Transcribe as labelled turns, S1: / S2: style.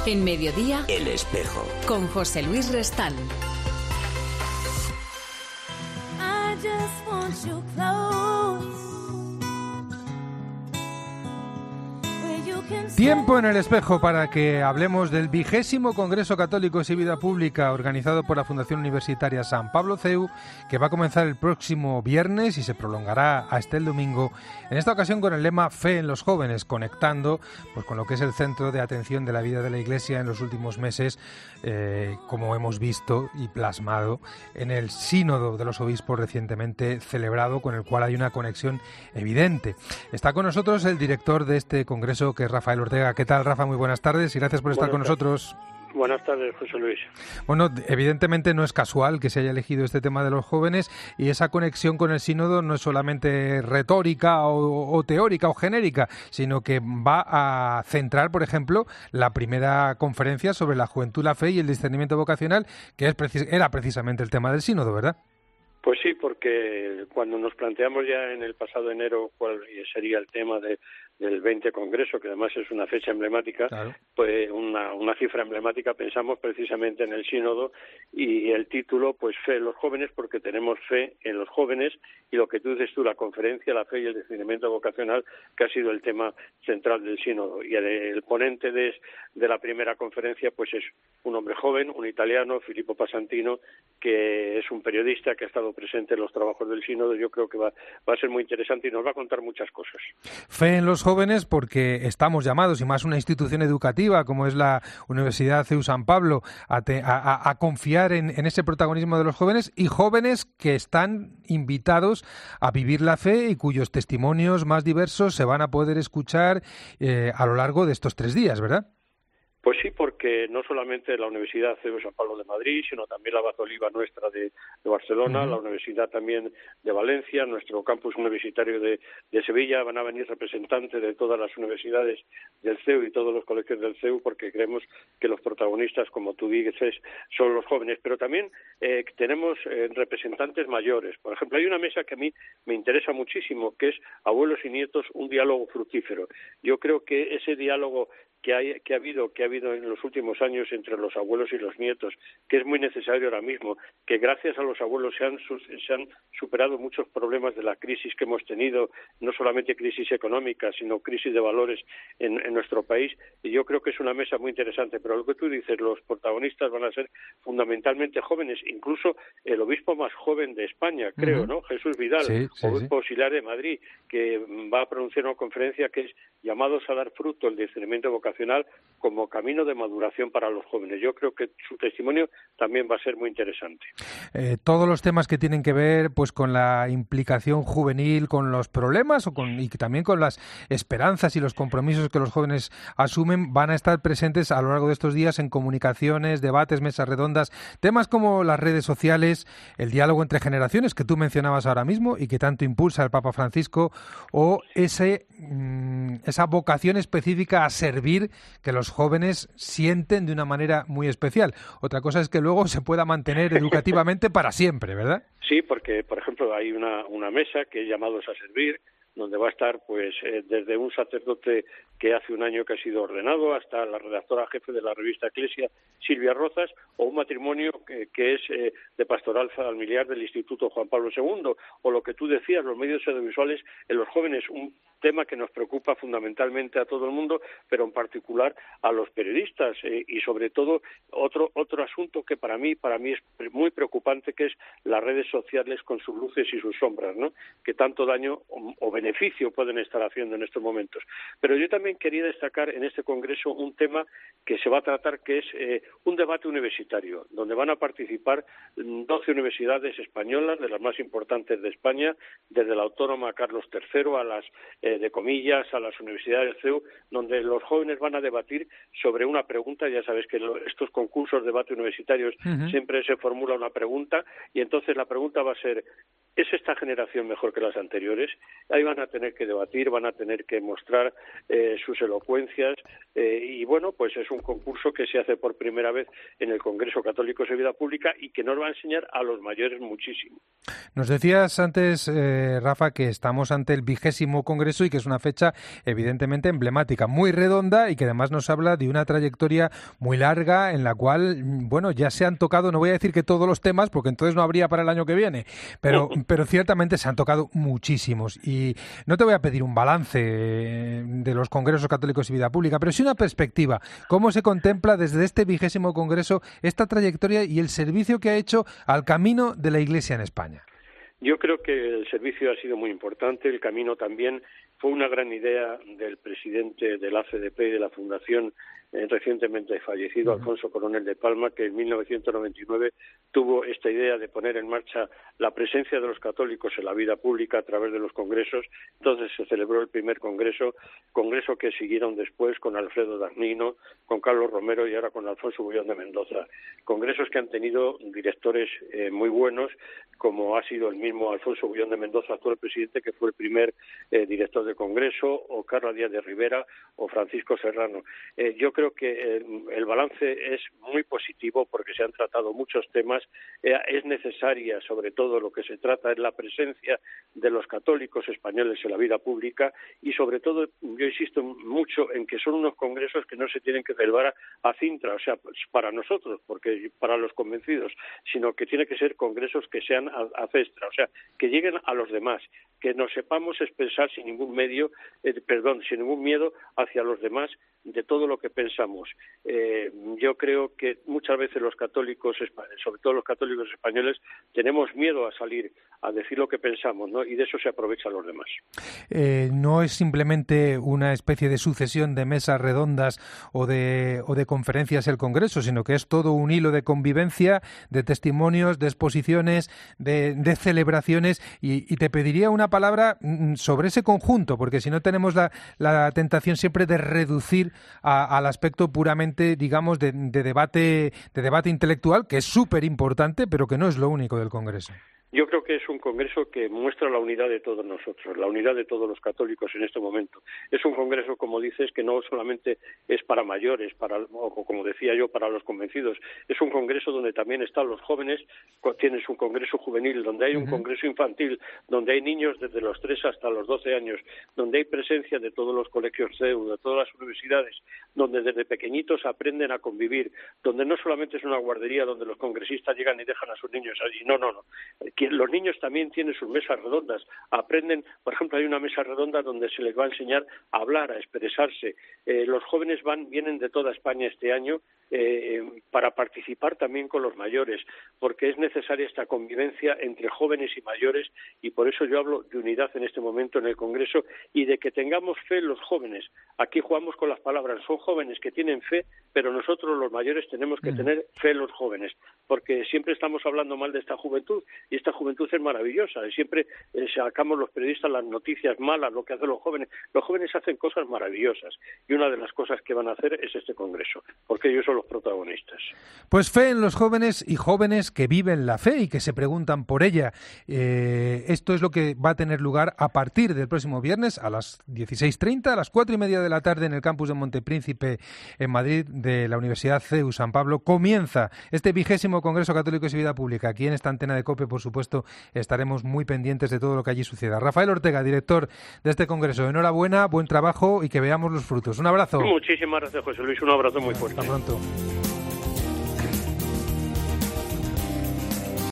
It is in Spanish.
S1: En Mediodía,
S2: El Espejo.
S1: Con José Luis Restán.
S3: I just want you close.
S4: Tiempo en El Espejo para que hablemos del 20º Congreso Católicos y Vida Pública organizado por la Fundación Universitaria San Pablo CEU, que va a comenzar el próximo viernes y se prolongará hasta el domingo, en esta ocasión con el lema Fe en los jóvenes, conectando pues con lo que es el centro de atención de la vida de la Iglesia en los últimos meses, como hemos visto y plasmado en el Sínodo de los Obispos recientemente celebrado, con el cual hay una conexión evidente. Está con nosotros el director de este congreso, que es Rafael Ortega. ¿Qué tal, Rafa? Muy buenas tardes y gracias por estar con nosotros.
S5: Buenas tardes, José Luis.
S4: Bueno, evidentemente no es casual que se haya elegido este tema de los jóvenes, y esa conexión con el sínodo no es solamente retórica o teórica o genérica, sino que va a centrar, por ejemplo, la primera conferencia sobre la juventud, la fe y el discernimiento vocacional, que era precisamente el tema del sínodo, ¿verdad?
S5: Pues sí, porque cuando nos planteamos ya en el pasado enero cuál sería el tema del 20 Congreso, que además es una fecha emblemática, claro, pues una cifra emblemática, pensamos precisamente en el sínodo y el título, pues Fe en los jóvenes, porque tenemos fe en los jóvenes, y lo que tú dices tú, la conferencia, la fe y el discernimiento vocacional, que ha sido el tema central del sínodo. Y el ponente de la primera conferencia pues es un hombre joven, un italiano, Filippo Pasantino, que es un periodista que ha estado presente en los trabajos del sínodo. Yo creo que va a ser muy interesante y nos va a contar muchas cosas.
S4: Fe en los jóvenes, porque estamos llamados, y más una institución educativa como es la Universidad CEU San Pablo, a confiar en ese protagonismo de los jóvenes, y jóvenes que están invitados a vivir la fe y cuyos testimonios más diversos se van a poder escuchar a lo largo de estos 3 días, ¿verdad?
S5: Pues sí, porque no solamente la Universidad CEU San Pablo de Madrid, sino también la Abad Oliva nuestra de Barcelona, la Universidad también de Valencia, nuestro campus universitario de Sevilla. Van a venir representantes de todas las universidades del CEU y todos los colegios del CEU, porque creemos que los protagonistas, como tú dices, son los jóvenes. Pero también tenemos representantes mayores. Por ejemplo, hay una mesa que a mí me interesa muchísimo, que es Abuelos y Nietos, un diálogo fructífero. Yo creo que ese diálogo que ha habido en los últimos años entre los abuelos y los nietos, que es muy necesario ahora mismo, que gracias a los abuelos se han superado muchos problemas de la crisis que hemos tenido, no solamente crisis económica, sino crisis de valores en nuestro país, y yo creo que es una mesa muy interesante. Pero lo que tú dices, los protagonistas van a ser fundamentalmente jóvenes, incluso el obispo más joven de España, creo, ¿no? Jesús Vidal, obispo auxiliar de Madrid, que va a pronunciar una conferencia que es llamados a dar fruto el discernimiento vocacional como camino de maduración para los jóvenes. Yo creo que su testimonio también va a ser muy interesante.
S4: Todos los temas que tienen que ver pues con la implicación juvenil, con los problemas y también con las esperanzas y los compromisos que los jóvenes asumen, van a estar presentes a lo largo de estos días en comunicaciones, debates, mesas redondas, temas como las redes sociales, el diálogo entre generaciones que tú mencionabas ahora mismo y que tanto impulsa el Papa Francisco, o esa vocación específica a servir que los jóvenes sienten de una manera muy especial. Otra cosa es que luego se pueda mantener educativamente para siempre, ¿verdad?
S5: Sí, porque, por ejemplo, hay una mesa que es llamados a servir, donde va a estar pues desde un sacerdote que hace un año que ha sido ordenado hasta la redactora jefe de la revista Eclesia, Silvia Rozas, o un matrimonio que es de pastoral familiar del Instituto Juan Pablo II, o lo que tú decías, los medios audiovisuales en los jóvenes, un tema que nos preocupa fundamentalmente a todo el mundo, pero en particular a los periodistas, y sobre todo otro asunto que para mí es muy preocupante, que es las redes sociales con sus luces y sus sombras, ¿no? Que tanto daño o beneficio pueden estar haciendo en estos momentos. Pero yo también quería destacar en este congreso un tema que se va a tratar, que es un debate universitario, donde van a participar 12 universidades españolas, de las más importantes de España, desde la Autónoma Carlos III a las de comillas, a las universidades del CEU, donde los jóvenes van a debatir sobre una pregunta. Ya sabes que estos concursos de debate universitarios siempre se formula una pregunta, y entonces la pregunta va a ser: ¿es esta generación mejor que las anteriores? Ahí van van a tener que debatir, van a tener que mostrar sus elocuencias y bueno, pues es un concurso que se hace por primera vez en el Congreso Católico de Vida Pública y que nos va a enseñar a los mayores muchísimo.
S4: Nos decías antes, Rafa, que estamos ante el 20º Congreso y que es una fecha evidentemente emblemática, muy redonda y que además nos habla de una trayectoria muy larga en la cual, bueno, ya se han tocado, no voy a decir que todos los temas, porque entonces no habría para el año que viene, pero ciertamente se han tocado muchísimos. Y no te voy a pedir un balance de los Congresos Católicos y Vida Pública, pero sí una perspectiva. ¿Cómo se contempla desde este 20º Congreso esta trayectoria y el servicio que ha hecho al camino de la Iglesia en España?
S5: Yo creo que el servicio ha sido muy importante, el camino también. Fue una gran idea del presidente de la CDP y de la Fundación recientemente fallecido, Alfonso Coronel de Palma, que en 1999 tuvo esta idea de poner en marcha la presencia de los católicos en la vida pública a través de los congresos. Entonces se celebró el primer congreso que siguieron después con Alfredo Dagnino, con Carlos Romero y ahora con Alfonso Bullón de Mendoza. Congresos que han tenido directores muy buenos, como ha sido el mismo Alfonso Bullón de Mendoza, actual presidente, que fue el primer director de congreso, o Carlos Díaz de Rivera o Francisco Serrano. Yo creo que el balance es muy positivo porque se han tratado muchos temas. Es necesaria, sobre todo lo que se trata es la presencia de los católicos españoles en la vida pública y sobre todo yo insisto mucho en que son unos congresos que no se tienen que celebrar a cintra, o sea, para nosotros, porque para los convencidos, sino que tiene que ser congresos que sean a cestra, o sea, que lleguen a los demás, que nos sepamos expresar sin ningún miedo hacia los demás de todo lo que pensamos. Yo creo que muchas veces los católicos, sobre todo los católicos españoles, tenemos miedo a salir a decir lo que pensamos, ¿no? Y de eso se aprovechan los demás.
S4: No es simplemente una especie de sucesión de mesas redondas o de conferencias el Congreso, sino que es todo un hilo de convivencia, de testimonios, de exposiciones, de celebraciones y te pediría una palabra sobre ese conjunto, porque si no tenemos la tentación siempre de reducir al aspecto puramente, digamos, de debate intelectual, que es súper importante, pero que no es lo único del Congreso.
S5: Yo creo que es un congreso que muestra la unidad de todos nosotros, la unidad de todos los católicos en este momento. Es un congreso, como dices, que no solamente es para mayores, o como decía yo, para los convencidos. Es un congreso donde también están los jóvenes, tienes un congreso juvenil, donde hay un congreso infantil, donde hay niños desde los 3 hasta los 12 años, donde hay presencia de todos los colegios CEU, de todas las universidades, donde desde pequeñitos aprenden a convivir, donde no solamente es una guardería donde los congresistas llegan y dejan a sus niños allí, no. Los niños también tienen sus mesas redondas, aprenden, por ejemplo, hay una mesa redonda donde se les va a enseñar a hablar, a expresarse. Los jóvenes vienen de toda España este año para participar también con los mayores, porque es necesaria esta convivencia entre jóvenes y mayores y por eso yo hablo de unidad en este momento en el Congreso y de que tengamos fe en los jóvenes. Aquí jugamos con las palabras, son jóvenes que tienen fe, pero nosotros los mayores tenemos que tener fe en los jóvenes, porque siempre estamos hablando mal de esta juventud y esta juventud es maravillosa y siempre sacamos los periodistas las noticias malas, lo que hacen los jóvenes. Los jóvenes hacen cosas maravillosas y una de las cosas que van a hacer es este Congreso, porque ellos son los protagonistas.
S4: Pues fe en los jóvenes y jóvenes que viven la fe y que se preguntan por ella. Esto es lo que va a tener lugar a partir del próximo viernes a las 16:30, a las 4:30 de la tarde en el campus de Montepríncipe en Madrid de la Universidad CEU San Pablo. Comienza este 20º Congreso Católicos y Vida Pública. Aquí en esta antena de COPE, por supuesto, estaremos muy pendientes de todo lo que allí suceda. Rafael Ortega, director de este Congreso, enhorabuena, buen trabajo y que veamos los frutos. Un abrazo.
S5: Muchísimas gracias, José Luis, un abrazo muy fuerte.
S4: Hasta pronto.